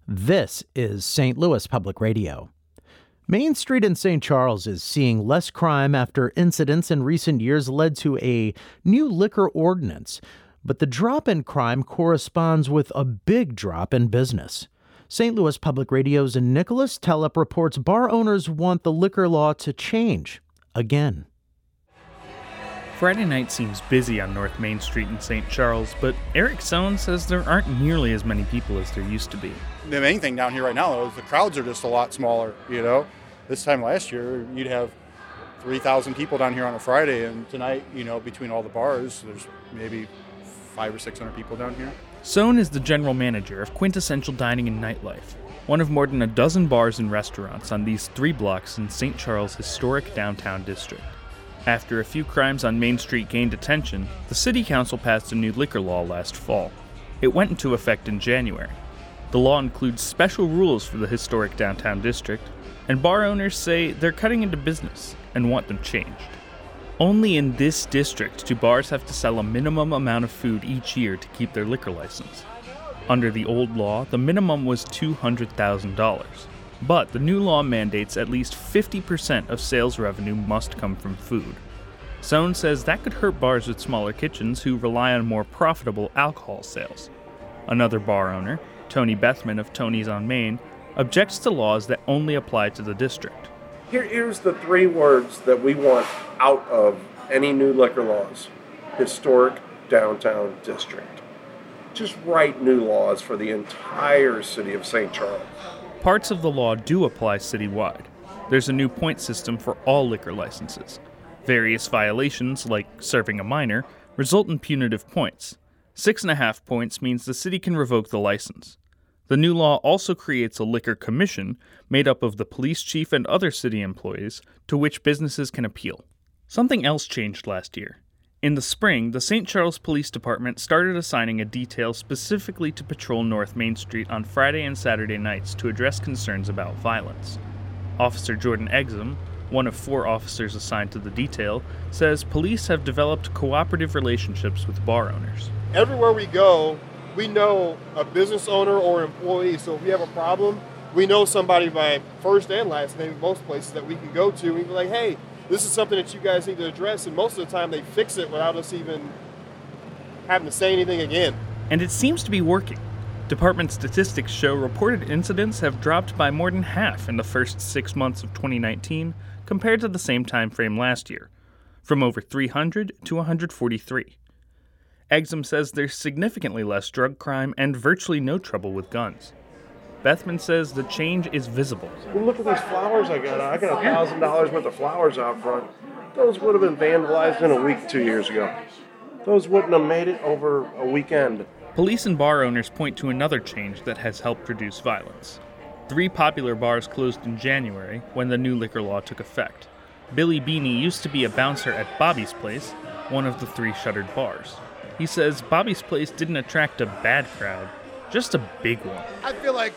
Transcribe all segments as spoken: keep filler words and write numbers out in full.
This is Saint Louis Public Radio. Main Street in Saint Charles is seeing less crime after incidents in recent years led to a new liquor ordinance. But the drop in crime corresponds with a big drop in business. Saint Louis Public Radio's Nicholas Telep reports bar owners want the liquor law to change again. Friday night seems busy on North Main Street in Saint Charles, but Eric Sohn says there aren't nearly as many people as there used to be. The main thing down here right now is the crowds are just a lot smaller, you know. This time last year, you'd have three thousand people down here on a Friday, and tonight, you know, between all the bars, there's maybe five or six hundred people down here. Sohn is the general manager of Quintessential Dining and Nightlife, one of more than a dozen bars and restaurants on these three blocks in Saint Charles' historic downtown district. After a few crimes on Main Street gained attention, the City Council passed a new liquor law last fall. It went into effect in January. The law includes special rules for the historic downtown district, and bar owners say they're cutting into business and want them changed. Only in this district do bars have to sell a minimum amount of food each year to keep their liquor license. Under the old law, the minimum was two hundred thousand dollars. But the new law mandates at least fifty percent of sales revenue must come from food. Sohn says that could hurt bars with smaller kitchens who rely on more profitable alcohol sales. Another bar owner, Tony Bethman of Tony's on Main, objects to laws that only apply to the district. Here, here's the three words that we want out of any new liquor laws. Historic downtown district. Just write new laws for the entire city of Saint Charles. Parts of the law do apply citywide. There's a new point system for all liquor licenses. Various violations, like serving a minor, result in punitive points. Six and a half points means the city can revoke the license. The new law also creates a liquor commission made up of the police chief and other city employees to which businesses can appeal. Something else changed last year. In the spring, the Saint Charles Police Department started assigning a detail specifically to patrol North Main Street on Friday and Saturday nights to address concerns about violence. Officer Jordan Exum, one of four officers assigned to the detail, says police have developed cooperative relationships with bar owners. Everywhere we go, we know a business owner or employee, so if we have a problem, we know somebody by first and last name in most places that we can go to, and we be like, hey, this is something that you guys need to address, and most of the time they fix it without us even having to say anything again. And it seems to be working. Department statistics show reported incidents have dropped by more than half in the first six months of twenty nineteen compared to the same time frame last year, from over three hundred to one hundred forty-three. Exum says there's significantly less drug crime and virtually no trouble with guns. Bethman says the change is visible. Well, look at these flowers I got. I got a one thousand dollars worth of flowers out front. Those would have been vandalized in a week two years ago. Those wouldn't have made it over a weekend. Police and bar owners point to another change that has helped reduce violence. Three popular bars closed in January when the new liquor law took effect. Billy Beanie used to be a bouncer at Bobby's Place, one of the three shuttered bars. He says Bobby's Place didn't attract a bad crowd, just a big one. I feel like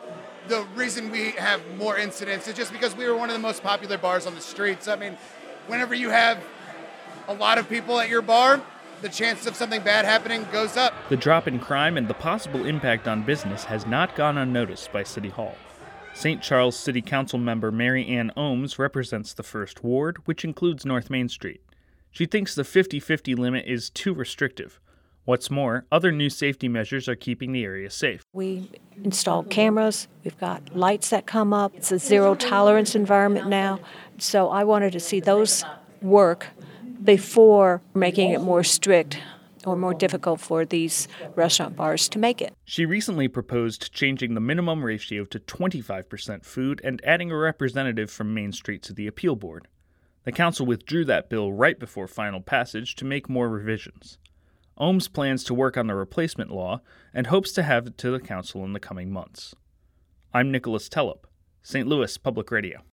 the reason we have more incidents is just because we were one of the most popular bars on the streets. I mean, whenever you have a lot of people at your bar, the chance of something bad happening goes up. The drop in crime and the possible impact on business has not gone unnoticed by City Hall. Saint Charles City Council member Mary Ann Ohms represents the First Ward, which includes North Main Street. She thinks the fifty-fifty limit is too restrictive. What's more, other new safety measures are keeping the area safe. We installed cameras, we've got lights that come up. It's a zero-tolerance environment now, so I wanted to see those work before making it more strict or more difficult for these restaurant bars to make it. She recently proposed changing the minimum ratio to twenty-five percent food and adding a representative from Main Street to the appeal board. The council withdrew that bill right before final passage to make more revisions. Ohms plans to work on the replacement law and hopes to have it to the council in the coming months. I'm Nicholas Telep, Saint Louis Public Radio.